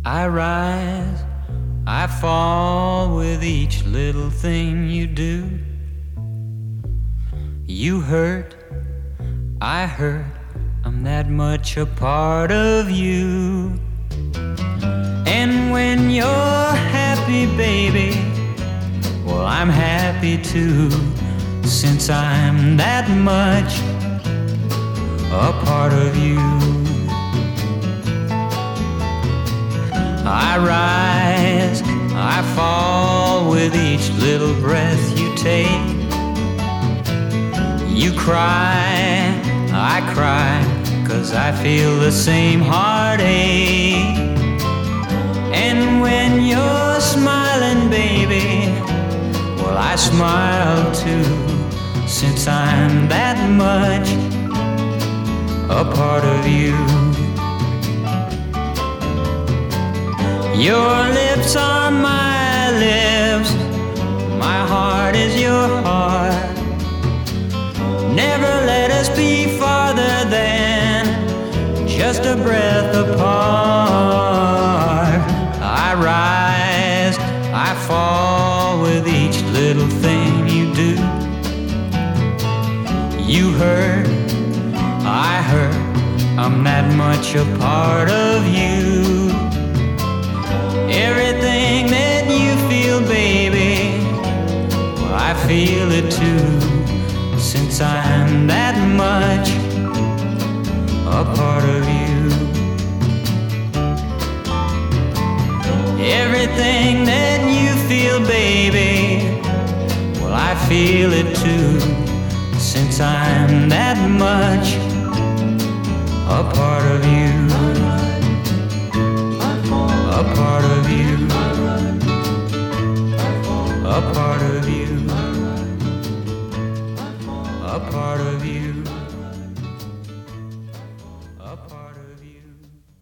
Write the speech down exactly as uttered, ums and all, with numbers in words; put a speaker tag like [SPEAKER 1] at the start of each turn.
[SPEAKER 1] I rise, I fall with each little thing you do. You hurt, I hurt, I'm that much a part of you. And when you're happy, baby, well, I'm happy too, since I'm that much a part of you. I rise, I fall with each little breath you take. You cry, I cry, 'cause I feel the same heartache. And when you're smiling, baby, well, I smile too, since I'm that much a part of you. Your lips are my lips, my heart is your heart. Never let us be farther than just a breath apart. I rise, I fall with each little thing you do. You hurt, I hurt, I'm that much a part of you. Everything that you feel, baby, well, I feel it too, since I'm that much a part of you. Everything that you feel, baby, well, I feel it too, since I'm that much a part of you. A part of you. A part of you. A part of you.